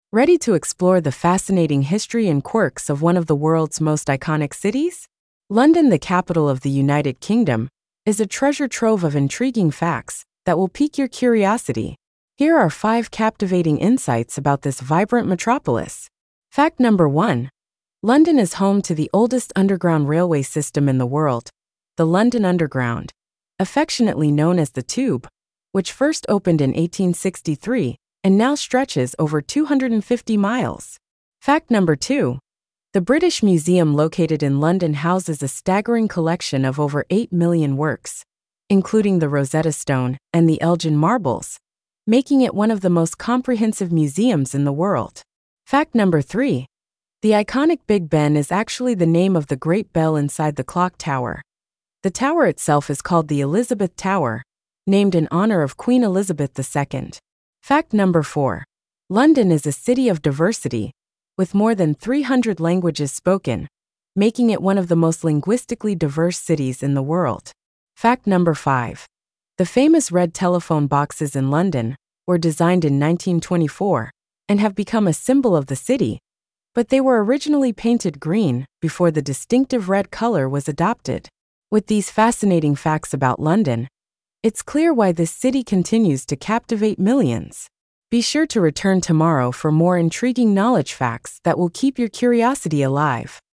Ready to explore the fascinating history and quirks of one of the world's most iconic cities? London, the capital of the United Kingdom, is a treasure trove of intriguing facts that will pique your curiosity. Here are 5 captivating insights about this vibrant metropolis. Fact number 1. London is home to the oldest underground railway system in the world, the London Underground, affectionately known as the Tube, which first opened in 1863 and now stretches over 250 miles. Fact number 2. The British Museum located in London houses a staggering collection of over 8 million works, including the Rosetta Stone and the Elgin Marbles, making it one of the most comprehensive museums in the world. Fact number 3. The iconic Big Ben is actually the name of the Great Bell inside the clock tower. The tower itself is called the Elizabeth Tower, named in honor of Queen Elizabeth II. Fact number 4. London is a city of diversity, with more than 300 languages spoken, making it one of the most linguistically diverse cities in the world. Fact number 5. The famous red telephone boxes in London were designed in 1924 and have become a symbol of the city, but they were originally painted green before the distinctive red color was adopted. With these fascinating facts about London, it's clear why this city continues to captivate millions. Be sure to return tomorrow for more intriguing knowledge facts that will keep your curiosity alive.